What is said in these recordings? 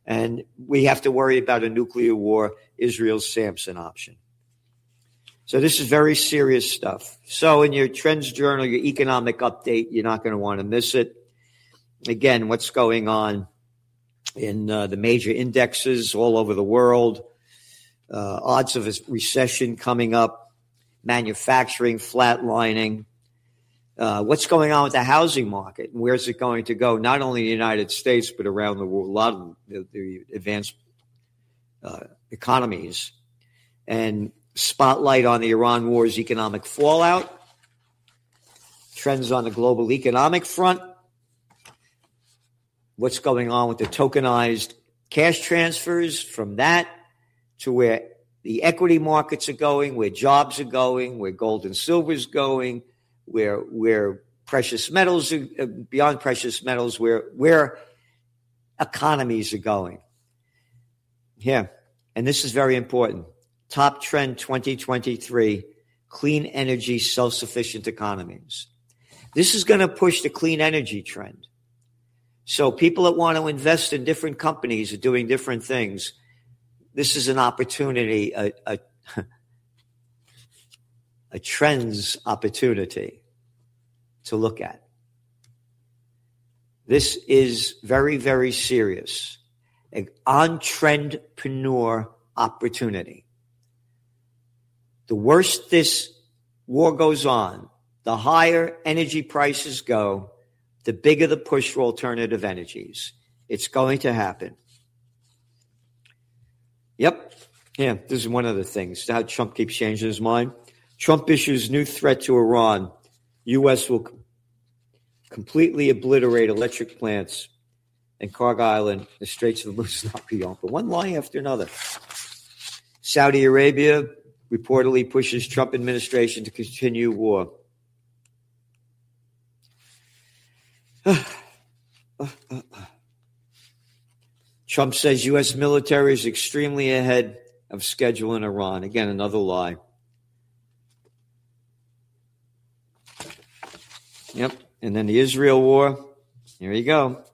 And we have to worry about a nuclear war, Israel's Samson option. So this is very serious stuff. So in your Trends Journal, your economic update, you're not going to want to miss it. Again, what's going on in the major indexes all over the world, odds of a recession coming up, manufacturing flatlining, what's going on with the housing market, and where's it going to go, not only in the United States, but around the world, a lot of the advanced economies, and spotlight on the Iran war's economic fallout, trends on the global economic front, what's going on with the tokenized cash transfers from that to where the equity markets are going, where jobs are going, where gold and silver is going, where precious metals are beyond precious metals, where economies are going. Here, and this is very important. Top trend 2023, clean energy, self-sufficient economies. This is going to push the clean energy trend. So people that want to invest in different companies are doing different things. This is an opportunity, a trends opportunity to look at. This is very, very serious. An on-trendpreneur opportunity. The worse this war goes on, the higher energy prices go, the bigger the push for alternative energies. It's going to happen. Yep. Yeah, this is one of the things. How Trump keeps changing his mind. Trump issues new threat to Iran. U.S. will completely obliterate electric plants and Cargo Island, the Straits of Hormuz not be open. One lie after another. Saudi Arabia reportedly pushes Trump administration to continue war. Trump says U.S. military is extremely ahead of schedule in Iran. Again, another lie. Yep. And then the Israel war. Here you go.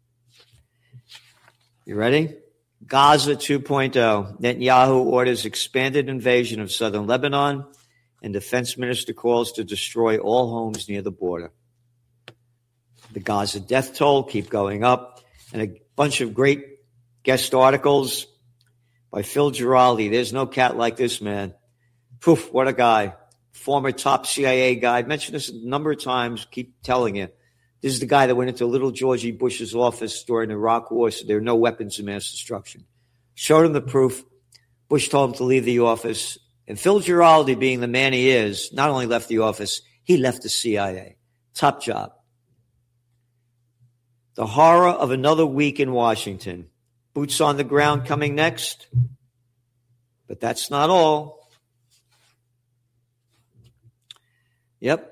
You ready? Gaza 2.0. Netanyahu orders expanded invasion of southern Lebanon, and defense minister calls to destroy all homes near the border. The Gaza death toll keep going up, and a bunch of great guest articles by Phil Giraldi. There's no cat like this man. Poof, what a guy. Former top CIA guy. I've mentioned this a number of times, keep telling you. This is the guy that went into little Georgie Bush's office during the Iraq War, so there are no weapons of mass destruction. Showed him the proof. Bush told him to leave the office. And Phil Giraldi, being the man he is, not only left the office, he left the CIA. Top job. The horror of another week in Washington. Boots on the ground coming next. But that's not all. Yep.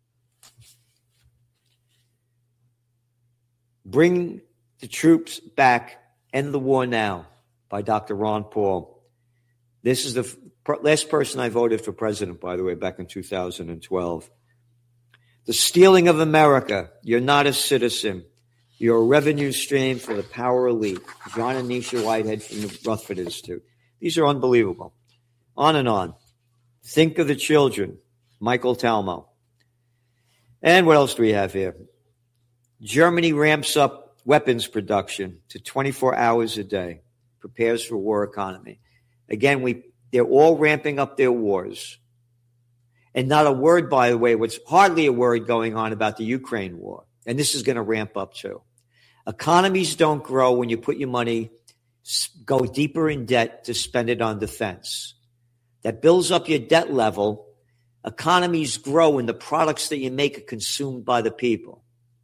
Bring the troops back. End the war now by Dr. Ron Paul. This is the last person I voted for president, by the way, back in 2012. The stealing of America. You're not a citizen. You're a revenue stream for the power elite. John and Nisha Whitehead from the Rutherford Institute. These are unbelievable. On and on. Think of the children. Michael Talmo. And what else do we have here? Germany ramps up weapons production to 24 hours a day. Prepares for war economy. Again, they're all ramping up their wars. And not a word, by the way, what's hardly a word going on about the Ukraine war. And this is going to ramp up too. Economies don't grow when you put your money, go deeper in debt to spend it on defense. That builds up your debt level. Economies grow when the products that you make are consumed by the people.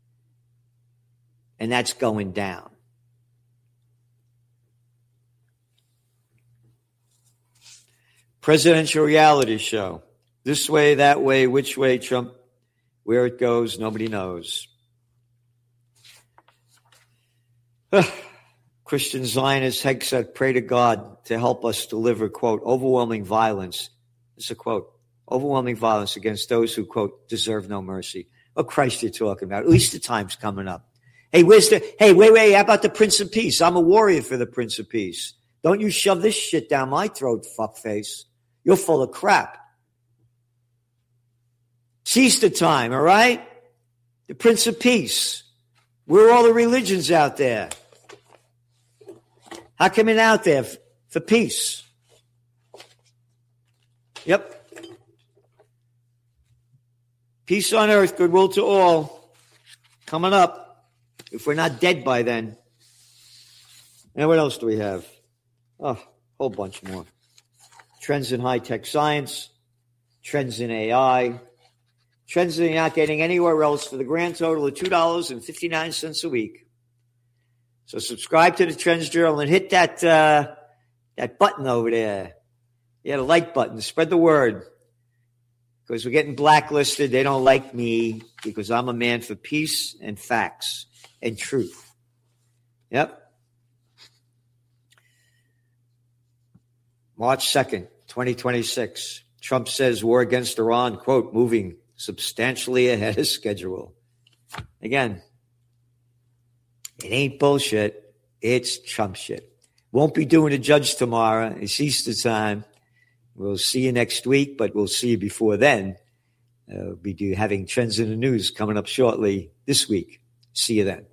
And that's going down. Presidential reality show. This way, that way, which way, Trump, where it goes, nobody knows. Christian Zionist Hegseth, pray to God to help us deliver, quote, overwhelming violence. It's a quote, overwhelming violence against those who, quote, deserve no mercy. What Christ you're talking about? At least the time's coming up. Hey, wait, how about the Prince of Peace? I'm a warrior for the Prince of Peace. Don't you shove this shit down my throat, fuckface. You're full of crap. It's Easter time, all right? The Prince of Peace. Where are all the religions out there? How come you're out there for peace? Yep. Peace on earth, goodwill to all. Coming up, if we're not dead by then. And what else do we have? Oh, a whole bunch more. Trends in high-tech science, trends in AI, trends that you're not getting anywhere else for the grand total of $2.59 a week. So subscribe to the Trends Journal and hit that button over there. Yeah, the like button. Spread the word. Because we're getting blacklisted. They don't like me because I'm a man for peace and facts and truth. Yep. March 2nd, 2026. Trump says war against Iran, quote, moving substantially ahead of schedule. Again, it ain't bullshit. It's Trump shit. Won't be doing a judge tomorrow. It's Easter time. We'll see you next week, but we'll see you before then. We'll be having Trends in the News coming up shortly this week. See you then.